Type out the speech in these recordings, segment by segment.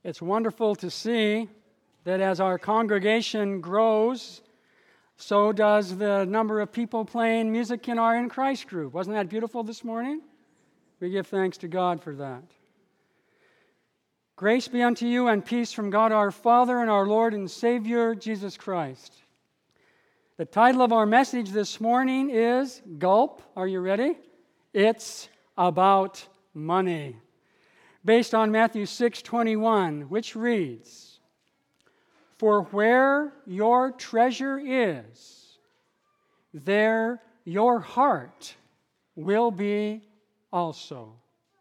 It's wonderful to see that as our congregation grows, so does the number of people playing music in our In Christ group. Wasn't that beautiful this morning? We give thanks to God for that. Grace be unto you and peace from God our Father and our Lord and Savior, Jesus Christ. The title of our message this morning is Gulp. Are you ready? It's about money. Based on Matthew 6:21, which reads, "For where your treasure is, there your heart will be also."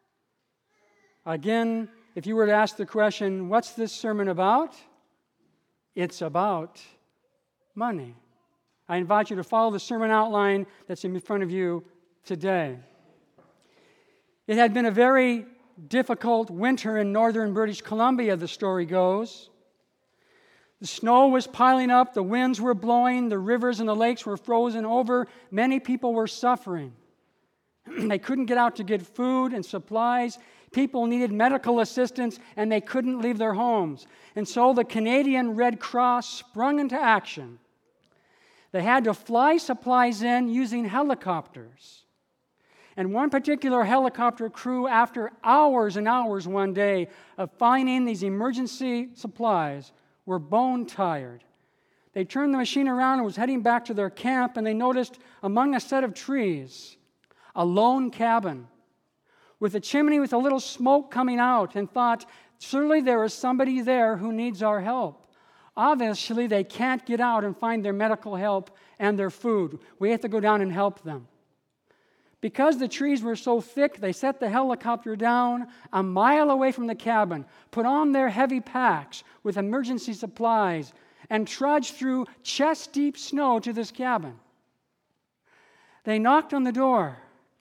Again, if you were to ask the question, what's this sermon about? It's about money. I invite you to follow the sermon outline that's in front of you today. It had been a very difficult winter in northern British Columbia, the story goes. The snow was piling up, the winds were blowing, the rivers and the lakes were frozen over. Many people were suffering. They couldn't get out to get food and supplies. People needed medical assistance, and they couldn't leave their homes. And so the Canadian Red Cross sprung into action. They had to fly supplies in using helicopters. And one particular helicopter crew, after hours and hours one day of finding these emergency supplies, were bone tired. They turned the machine around and was heading back to their camp, and they noticed among a set of trees a lone cabin with a chimney with a little smoke coming out, and thought, surely there is somebody there who needs our help. Obviously, they can't get out and find their medical help and their food. We have to go down and help them. Because the trees were so thick, they set the helicopter down a mile away from the cabin, put on their heavy packs with emergency supplies, and trudged through chest-deep snow to this cabin. They knocked on the door,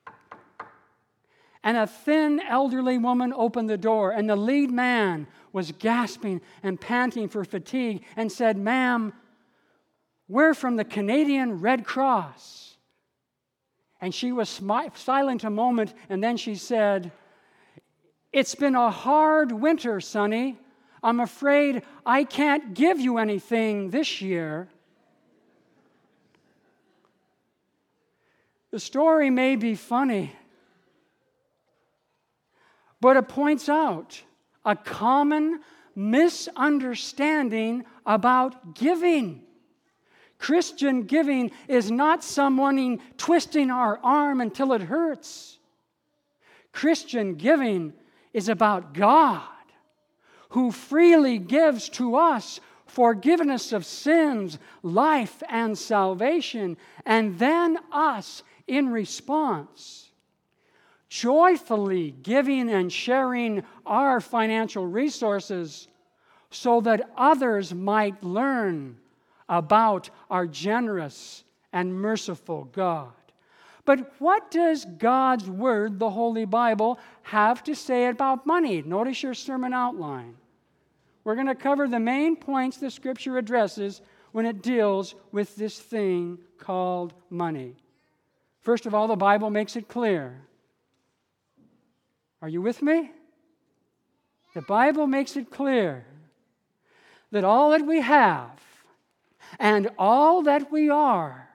and a thin, elderly woman opened the door, and the lead man was gasping and panting for fatigue and said, "Ma'am, we're from the Canadian Red Cross." And she was silent a moment, and then she said, "It's been a hard winter, Sonny. I'm afraid I can't give you anything this year." The story may be funny, but it points out a common misunderstanding about giving. Christian giving is not someone twisting our arm until it hurts. Christian giving is about God, who freely gives to us forgiveness of sins, life, and salvation, and then us in response, joyfully giving and sharing our financial resources so that others might learn about our generous and merciful God. But what does God's Word, the Holy Bible, have to say about money? Notice your sermon outline. We're going to cover the main points the Scripture addresses when it deals with this thing called money. First of all, the Bible makes it clear. Are you with me? The Bible makes it clear that all that we have and all that we are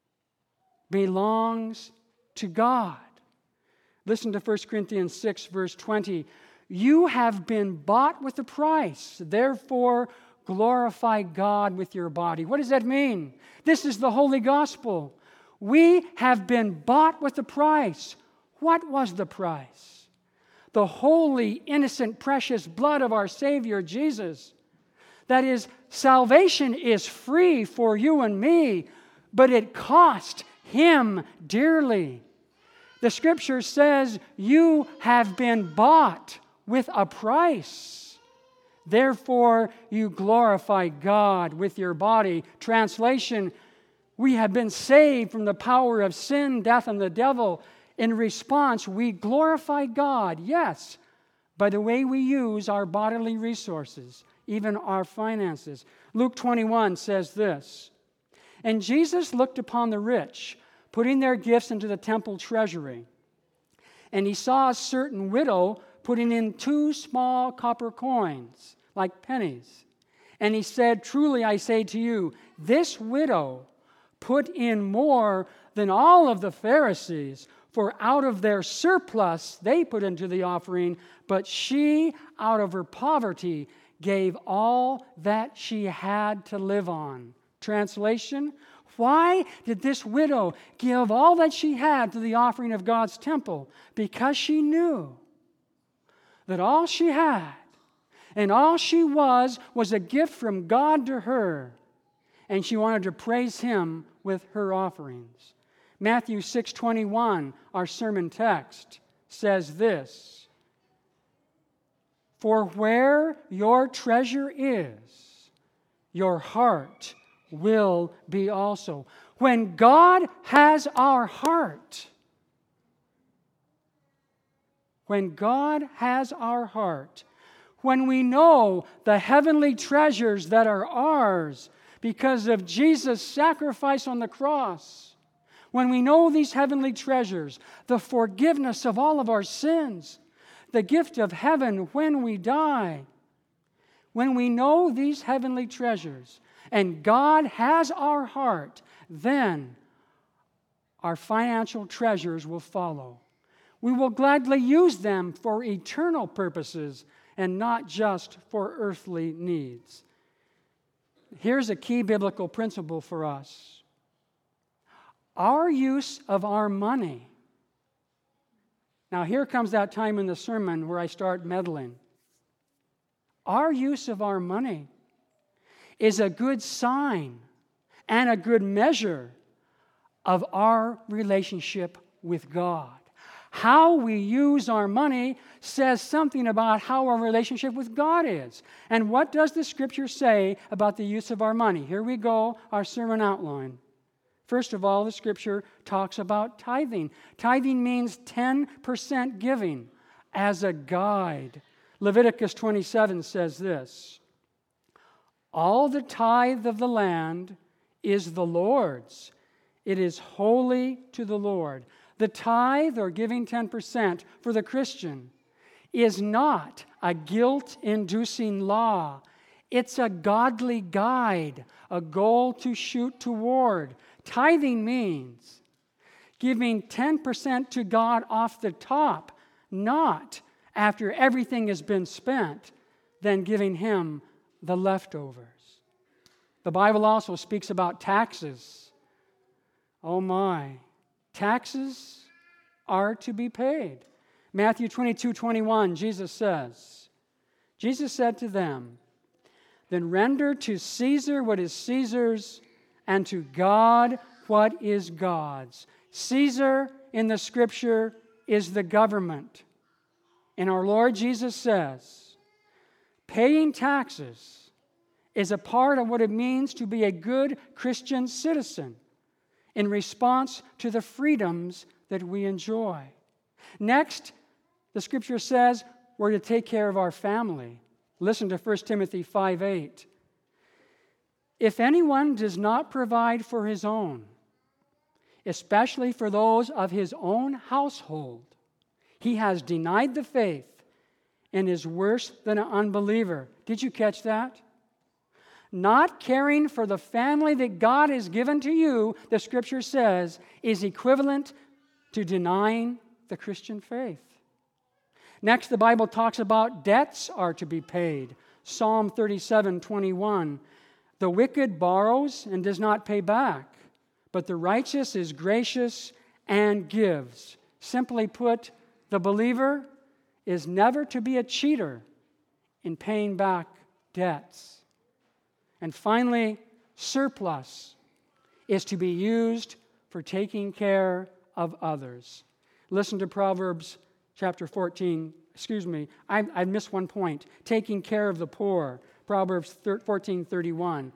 belongs to God. Listen to 1 Corinthians 6, verse 20. "You have been bought with a price. Therefore, glorify God with your body." What does that mean? This is the Holy Gospel. We have been bought with a price. What was the price? The holy, innocent, precious blood of our Savior Jesus. That is, salvation is free for you and me, but it cost Him dearly. The Scripture says you have been bought with a price. Therefore, you glorify God with your body. Translation, we have been saved from the power of sin, death, and the devil. In response, we glorify God, yes, by the way we use our bodily resources, even our finances. Luke 21 says this, "And Jesus looked upon the rich, putting their gifts into the temple treasury. And he saw a certain widow putting in 2 small copper coins, like pennies. And he said, truly I say to you, this widow put in more than all of the Pharisees, for out of their surplus they put into the offering, but she, out of her poverty, gave all that she had to live on. Translation, why did this widow give all that she had to the offering of God's temple? Because she knew that all she had and all she was a gift from God to her, and she wanted to praise Him with her offerings. Matthew 6:21, our sermon text, says this, for where your treasure is, your heart will be also. When God has our heart, when we know the heavenly treasures that are ours because of Jesus' sacrifice on the cross, when we know these heavenly treasures, the forgiveness of all of our sins, the gift of heaven when we die, when we know these heavenly treasures and God has our heart, then our financial treasures will follow. We will gladly use them for eternal purposes and not just for earthly needs. Here's a key biblical principle for us. Our use of our money. Now, here comes that time in the sermon where I start meddling. Our use of our money is a good sign and a good measure of our relationship with God. How we use our money says something about how our relationship with God is. And what does the Scripture say about the use of our money? Here we go, our sermon outline. First of all, the Scripture talks about tithing. Tithing means 10% giving as a guide. Leviticus 27 says this, all the tithe of the land is the Lord's. It is holy to the Lord. The tithe, or giving 10% for the Christian, is not a guilt-inducing law. It's a godly guide, a goal to shoot toward. Tithing means giving 10% to God off the top, not after everything has been spent, then giving Him the leftovers. The Bible also speaks about taxes. Oh my. Taxes are to be paid. Matthew 22:21, Jesus said to them, then render to Caesar what is Caesar's, and to God what is God's. Caesar in the Scripture is the government. And our Lord Jesus says, paying taxes is a part of what it means to be a good Christian citizen in response to the freedoms that we enjoy. Next, the Scripture says we're to take care of our family. Listen to 1 Timothy 5:8. If anyone does not provide for his own, especially for those of his own household, he has denied the faith and is worse than an unbeliever. Did you catch that? Not caring for the family that God has given to you, the Scripture says, is equivalent to denying the Christian faith. Next, the Bible talks about debts are to be paid. Psalm 37:21. The wicked borrows and does not pay back, but the righteous is gracious and gives. Simply put, the believer is never to be a cheater in paying back debts. And finally, surplus is to be used for taking care of others. Listen to Proverbs chapter 14. I missed one point. Taking care of the poor. Proverbs 14:31.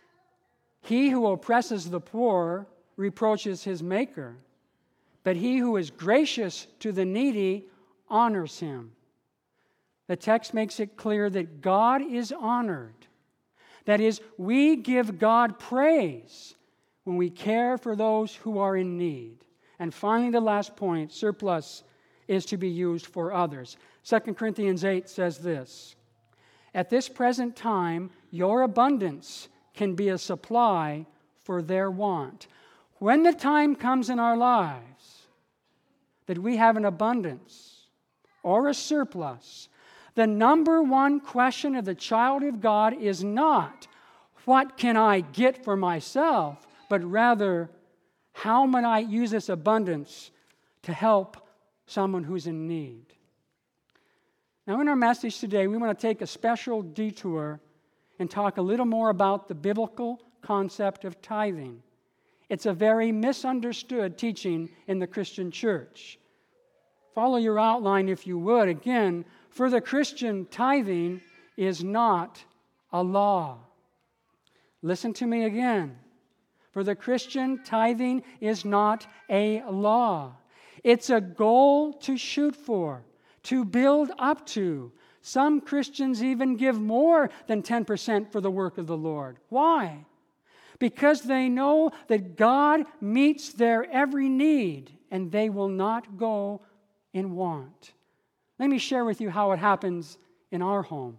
He who oppresses the poor reproaches his maker, but he who is gracious to the needy honors him. The text makes it clear that God is honored. That is, we give God praise when we care for those who are in need. And finally, the last point, surplus is to be used for others. 2 Corinthians 8 says this, "At this present time, your abundance can be a supply for their want." When the time comes in our lives that we have an abundance or a surplus, the number one question of the child of God is not, what can I get for myself, but rather, how might I use this abundance to help someone who's in need? Now, in our message today, we want to take a special detour and talk a little more about the biblical concept of tithing. It's a very misunderstood teaching in the Christian church. Follow your outline if you would. Again, for the Christian, tithing is not a law. Listen to me again. For the Christian, tithing is not a law. It's a goal to shoot for, to build up to. Some Christians even give more than 10% for the work of the Lord. Why? Because they know that God meets their every need and they will not go in want. Let me share with you how it happens in our home.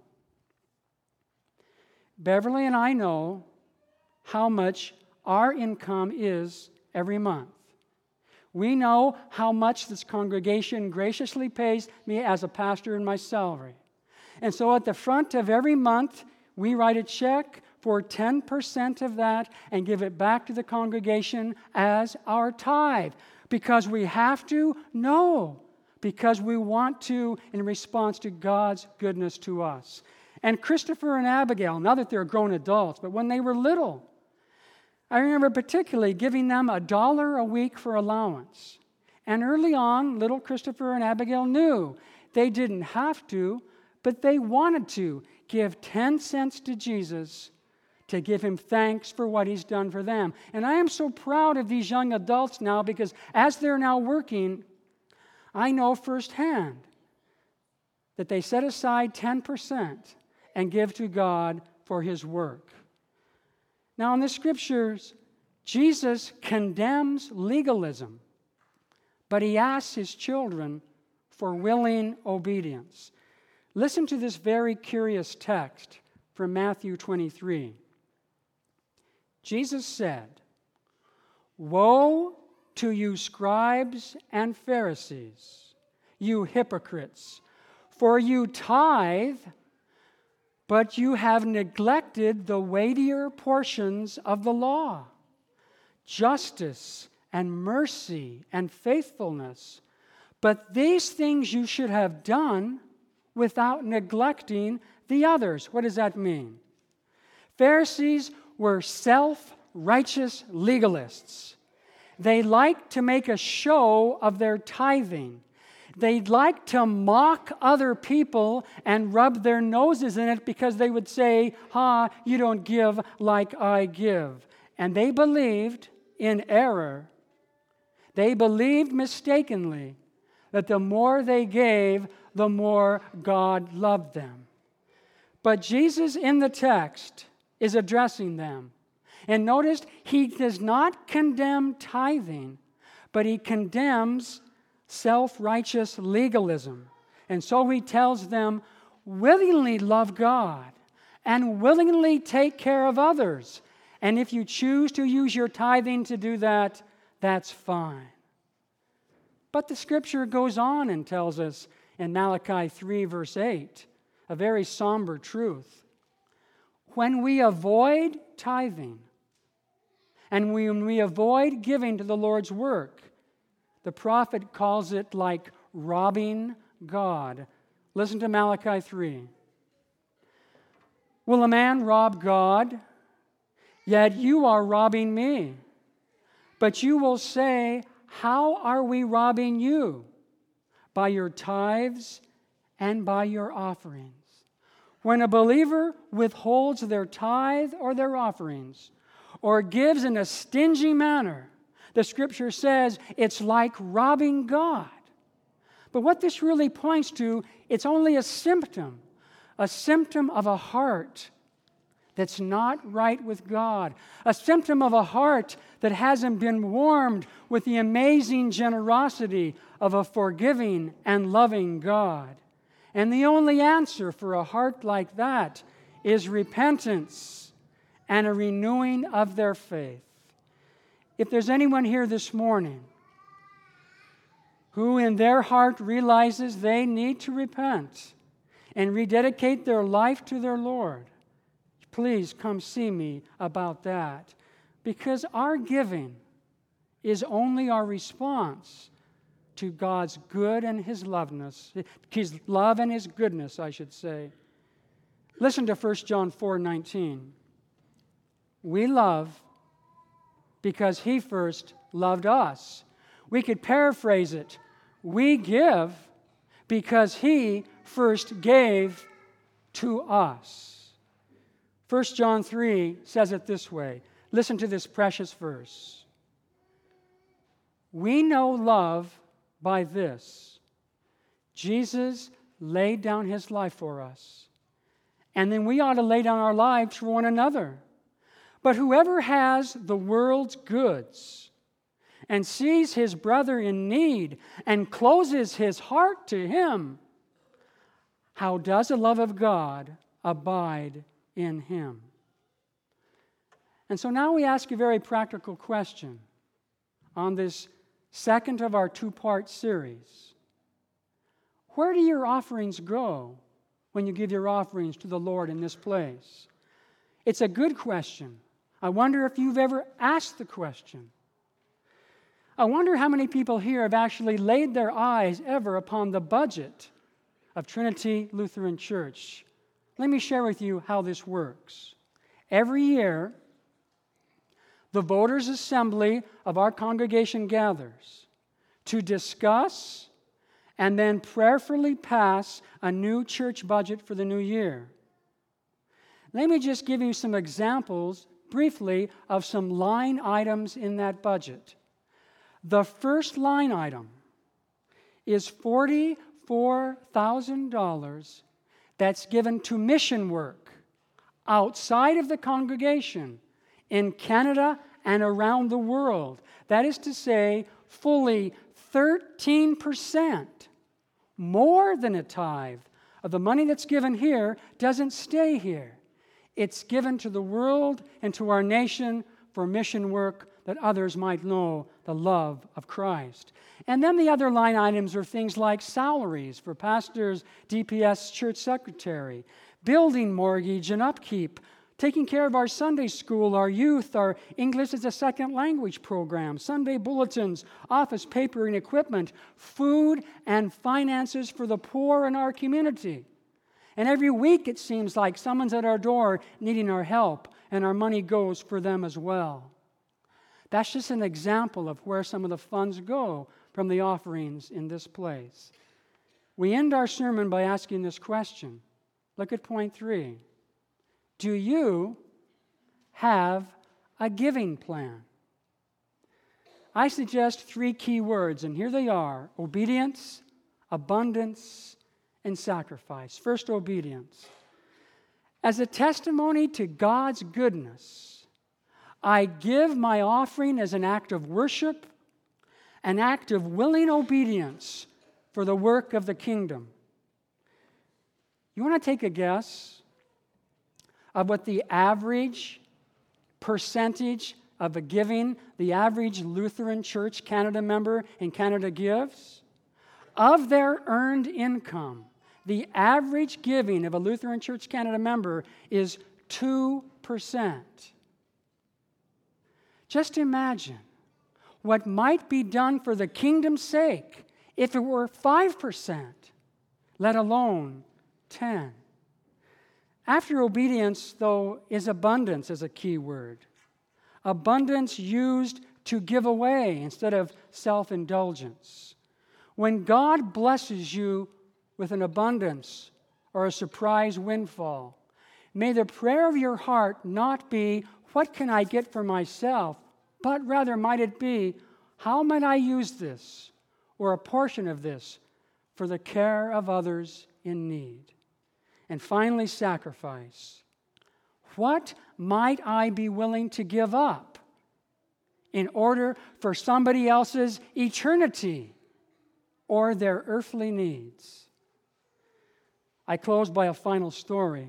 Beverly and I know how much our income is every month. We know how much this congregation graciously pays me as a pastor in my salary. And so at the front of every month, we write a check for 10% of that and give it back to the congregation as our tithe. Because we have to? No. Because we want to in response to God's goodness to us. And Christopher and Abigail, now that they're grown adults, but when they were little, I remember particularly giving them $1 a week for allowance. And early on, little Christopher and Abigail knew they didn't have to, but they wanted to give 10 cents to Jesus to give him thanks for what he's done for them. And I am so proud of these young adults now because as they're now working, I know firsthand that they set aside 10% and give to God for his work. Now, in the scriptures, Jesus condemns legalism, but he asks his children for willing obedience. Listen to this very curious text from Matthew 23. Jesus said, "Woe to you scribes and Pharisees, you hypocrites, for you tithe, but you have neglected the weightier portions of the law, justice and mercy and faithfulness. But these things you should have done without neglecting the others." What does that mean? Pharisees were self-righteous legalists. They liked to make a show of their tithing. They'd like to mock other people and rub their noses in it because they would say, you don't give like I give. And they believed in error. They believed mistakenly that the more they gave, the more God loved them. But Jesus in the text is addressing them. And notice, he does not condemn tithing, but he condemns self-righteous legalism. And so he tells them, willingly love God and willingly take care of others. And if you choose to use your tithing to do that, that's fine. But the scripture goes on and tells us in Malachi 3, verse 8, a very somber truth. When we avoid tithing and when we avoid giving to the Lord's work, the prophet calls it like robbing God. Listen to Malachi 3. Will a man rob God? Yet you are robbing me. But you will say, how are we robbing you? By your tithes and by your offerings. When a believer withholds their tithe or their offerings, or gives in a stingy manner, the scripture says it's like robbing God. But what this really points to, it's only a symptom of a heart that's not right with God, a symptom of a heart that hasn't been warmed with the amazing generosity of a forgiving and loving God. And the only answer for a heart like that is repentance and a renewing of their faith. If there's anyone here this morning who in their heart realizes they need to repent and rededicate their life to their Lord, please come see me about that. Because our giving is only our response to God's good and His loveness, His love and His goodness, I should say. Listen to 1 John 4:19. We love because He first loved us. We could paraphrase it. We give because He first gave to us. 1 John 3 says it this way. Listen to this precious verse. We know love by this. Jesus laid down His life for us. And then we ought to lay down our lives for one another. But whoever has the world's goods and sees his brother in need and closes his heart to him, how does the love of God abide in him? And so now we ask a very practical question on this second of our two-part series. Where do your offerings go when you give your offerings to the Lord in this place? It's a good question. I wonder if you've ever asked the question. I wonder how many people here have actually laid their eyes ever upon the budget of Trinity Lutheran Church. Let me share with you how this works. Every year, the voters' assembly of our congregation gathers to discuss and then prayerfully pass a new church budget for the new year. Let me just give you some examples briefly of some line items in that budget. The first line item is $44,000 that's given to mission work outside of the congregation in Canada and around the world. That is to say, fully 13%, more than a tithe of the money that's given here doesn't stay here. It's given to the world and to our nation for mission work that others might know the love of Christ. And then the other line items are things like salaries for pastors, DPS church secretary, building mortgage and upkeep, taking care of our Sunday school, our youth, our English as a second language program, Sunday bulletins, office paper and equipment, food and finances for the poor in our community. And every week it seems like someone's at our door needing our help, and our money goes for them as well. That's just an example of where some of the funds go from the offerings in this place. We end our sermon by asking this question. Look at point 3. Do you have a giving plan? I suggest 3 key words, and here they are: obedience, abundance, and sacrifice. First, obedience. As a testimony to God's goodness, I give my offering as an act of worship, an act of willing obedience for the work of the kingdom. You want to take a guess of what the average percentage of a giving the average Lutheran Church Canada member in Canada gives? Of their earned income, the average giving of a Lutheran Church Canada member is 2%. Just imagine what might be done for the kingdom's sake if it were 5%, let alone 10%. After obedience, though, is abundance as a key word. Abundance used to give away instead of self-indulgence. When God blesses you with an abundance or a surprise windfall, may the prayer of your heart not be, what can I get for myself? But rather might it be, how might I use this or a portion of this for the care of others in need? And finally, sacrifice. What might I be willing to give up in order for somebody else's eternity or their earthly needs? I close by a final story.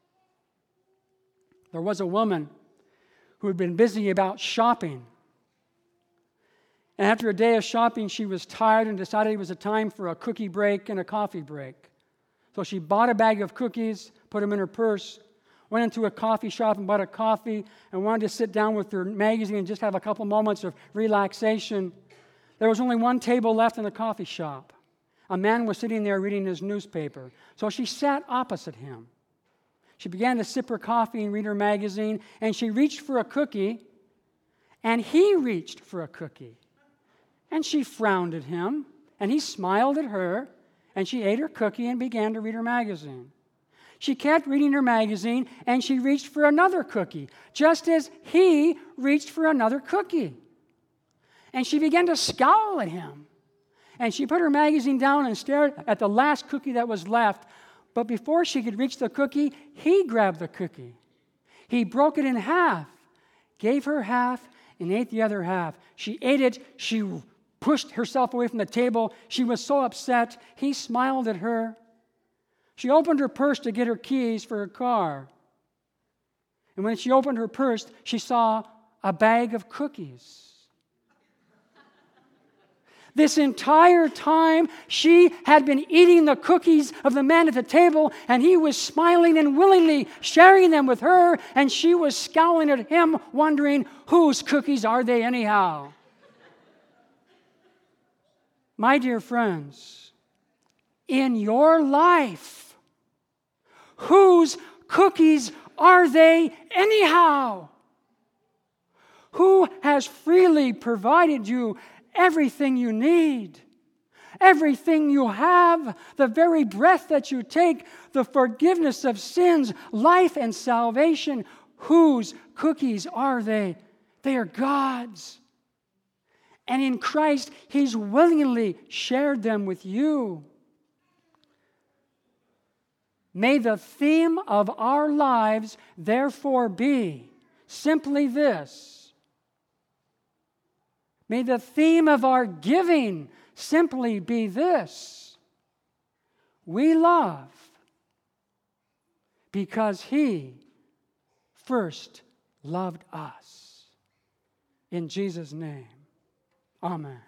There was a woman who had been busy about shopping. And after a day of shopping, she was tired and decided it was a time for a cookie break and a coffee break. So she bought a bag of cookies, put them in her purse, went into a coffee shop and bought a coffee, and wanted to sit down with her magazine and just have a couple moments of relaxation. There was only one table left in the coffee shop. A man was sitting there reading his newspaper. So she sat opposite him. She began to sip her coffee and read her magazine, and she reached for a cookie, and he reached for a cookie. And she frowned at him, and he smiled at her, and she ate her cookie and began to read her magazine. She kept reading her magazine, and she reached for another cookie, just as he reached for another cookie. And she began to scowl at him. And she put her magazine down and stared at the last cookie that was left. But before she could reach the cookie, he grabbed the cookie. He broke it in half, gave her half, and ate the other half. She ate it. She pushed herself away from the table. She was so upset. He smiled at her. She opened her purse to get her keys for her car. And when she opened her purse, she saw a bag of cookies. This entire time, she had been eating the cookies of the man at the table, and he was smiling and willingly sharing them with her, and she was scowling at him, wondering, whose cookies are they anyhow? My dear friends, in your life, whose cookies are they anyhow? Who has freely provided you everything you need, everything you have, the very breath that you take, the forgiveness of sins, life and salvation? Whose cookies are they? They are God's. And in Christ, He's willingly shared them with you. May the theme of our lives, therefore, be simply this. May the theme of our giving simply be this. We love because He first loved us. In Jesus' name, amen.